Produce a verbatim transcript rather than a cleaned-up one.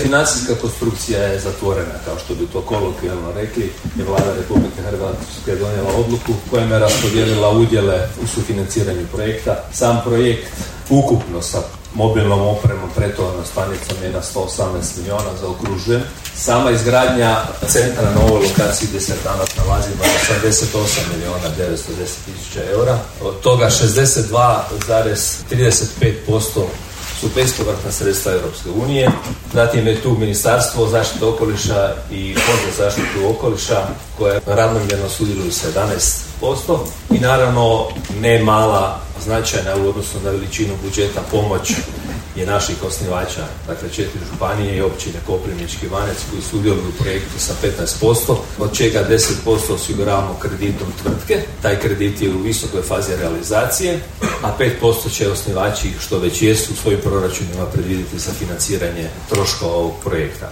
financijska konstrukcija je zatvorena, kao što bi to kolokvijalno rekli, je Vlada Republike Hrvatske donijela odluku kojom je raspodijelila udjele u sufinanciranju projekta. Sam projekt ukupno sa mobilnom opremom, pretovarnom stanicom je na sto osamnaest milijuna, zaokružujem. Sama izgradnja centra na ovoj lokaciji gdje se danas nalazimo je osamdeset osam milijuna devetsto deset tisuća eura. Od toga šezdeset dva zarez trideset pet posto su bespovratna sredstva Europske unije. Zatim je tu Ministarstvo zaštite okoliša i Fond za zaštitu okoliša koje ravnomjerno sudjeluju sedamnaest posto i naravno ne mala značajna u odnosu na veličinu budžeta pomoć je naših osnivača, dakle četiri županije i općine Koprivnički i Ivanec koji sudjeluju u projektu sa petnaest posto, od čega deset posto osiguravamo kreditom tvrtke. Taj kredit je u visokoj fazi realizacije, a pet posto će osnivači, što već jesu, u svojim proračunima predvidjeti za financiranje troškova ovog projekta.